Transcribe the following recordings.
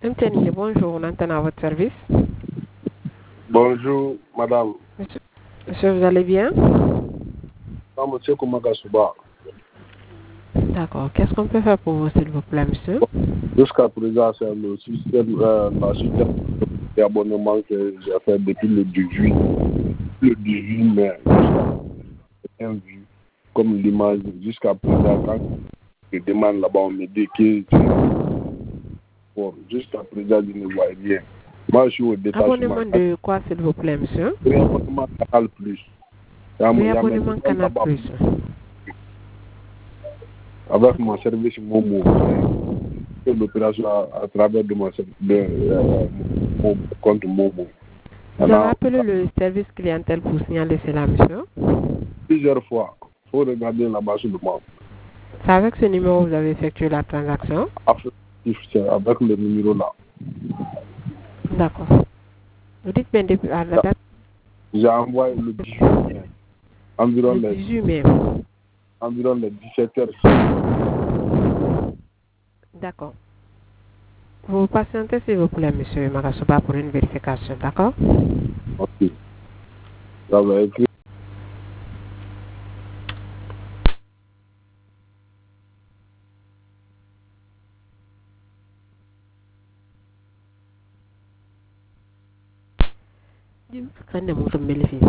MTN, bonjour, on entend à votre service. Bonjour, madame. Monsieur, vous allez bien? Non, monsieur Koumakasuba. D'accord. Qu'est-ce qu'on peut faire pour vous, s'il vous plaît, monsieur? Jusqu'à présent, c'est le système, la système d'abonnement que j'ai fait depuis le 18 mai. J'ai vu comme l'image jusqu'à présent, quand je demande là-bas, on me dit que bon, jusqu'à présent, je ne vois rien. Moi, je suis au détachement. Abonnement de quoi, s'il vous plaît, monsieur? Abonnement Canal Plus. Oui, abonnement Canal Plus. Avec mon service Momo, l'opération à travers de mon compte Momo. Vous avez appelé le service clientèle pour signaler cela, monsieur? Plusieurs fois. Il faut regarder là-bas sur le monde. C'est avec ce numéro que vous avez effectué la transaction? C'est avec le numéro là. D'accord. Vous dites bien depuis à la date? J'ai envoyé le 18 mai. Environ le 18 mai. Environ les 17h. D'accord. Vous patientez, s'il vous plaît, monsieur Makasuba, pour une vérification, d'accord? Ok. Ça va être. Kan mo tumbili fi.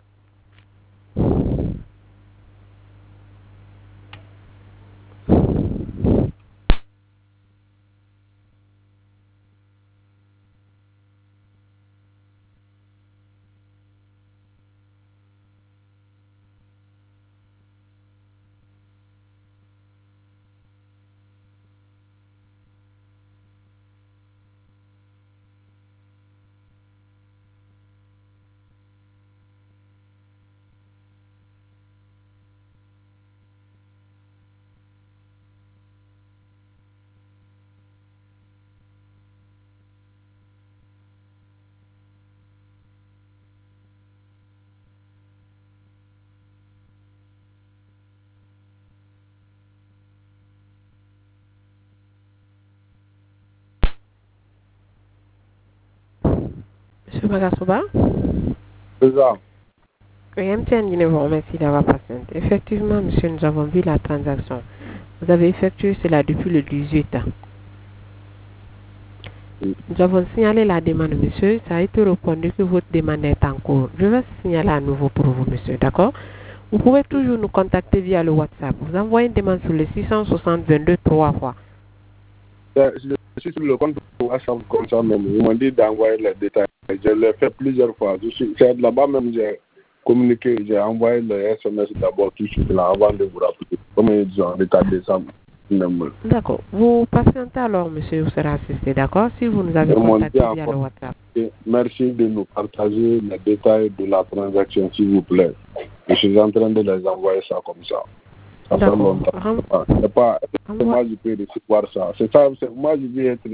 Monsieur Makasuba? C'est ça. Oui, MTN, je vous remercie d'avoir patienté. Effectivement, monsieur, nous avons vu la transaction. Vous avez effectué cela depuis le 18 ans. Nous avons signalé la demande, monsieur. Ça a été répondu que votre demande est en cours. Je vais signaler à nouveau pour vous, monsieur, d'accord? Vous pouvez toujours nous contacter via le WhatsApp. Vous envoyez une demande sur le 660 22 3 fois. Je suis sur le compte WhatsApp comme ça même. Ils m'ont dit d'envoyer les détails. Je l'ai fait plusieurs fois. C'est là-bas même j'ai communiqué. J'ai envoyé le SMS d'abord tout de suite là avant de vous rappeler. Comme ils disent en état décembre. D'accord. Vous patientez alors, monsieur, vous serez assisté, d'accord? Si vous nous avez contacté via le WhatsApp. Merci de nous partager les détails de la transaction, s'il vous plaît. Je suis en train de les envoyer ça comme ça. Ça fait longtemps. C'est pas moi je peux recevoir ça. C'est ça, moi je veux être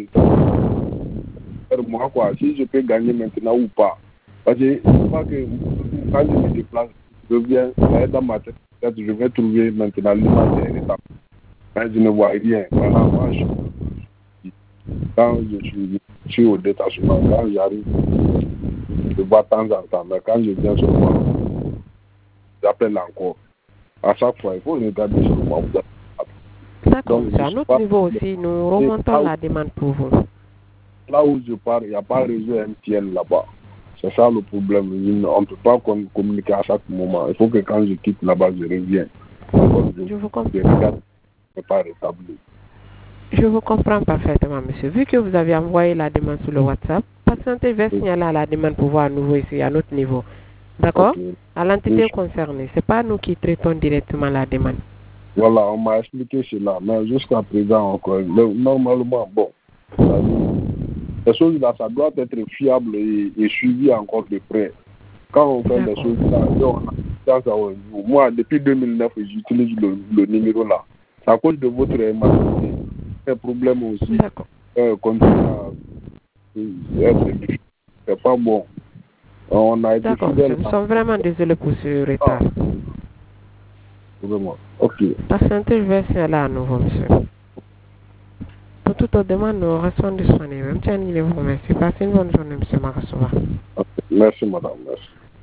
moi quoi. Si je peux gagner maintenant ou pas. Parce que c'est pas que quand je me déplace, je viens dans ma tête, peut-être je vais trouver maintenant l'image. Mais je ne vois rien. Voilà, moi quand je suis au détachement, quand j'arrive, je vois de temps en temps. Mais quand je viens sur moi, j'appelle encore. À chaque fois, il faut regarder sur moi. D'accord, à notre niveau aussi, nous remontons la demande pour vous. Là où je pars, il n'y a pas réseau MTN là-bas. C'est ça le problème. On ne peut pas communiquer à chaque moment. Il faut que quand je quitte là-bas, je reviens. Je vous comprends. Pas rétabli. Je vous comprends parfaitement, monsieur. Vu que vous avez envoyé la demande sur le WhatsApp, patientez, je vais signaler à la demande pour voir à nouveau ici, à notre niveau. D'accord? Okay. À l'entité concernée. Ce n'est pas nous qui traitons directement la demande. Voilà, on m'a expliqué cela. Mais jusqu'à présent encore, normalement, bon, les choses là, ça doit être fiable et suivi encore de près. Quand on fait des choses là, moi, depuis 2009, j'utilise le numéro là. C'est à cause de votre émancipation. Un problème aussi. C'est pas bon. On a été fidèle. Nous sommes vraiment désolés pour ce retard. Vraiment. Ok. Patientez, je vais signaler à nouveau, monsieur. toute autre demande, nous restons disponibles. Merci. Passez une bonne journée, M. Marasova. Merci, madame. Merci.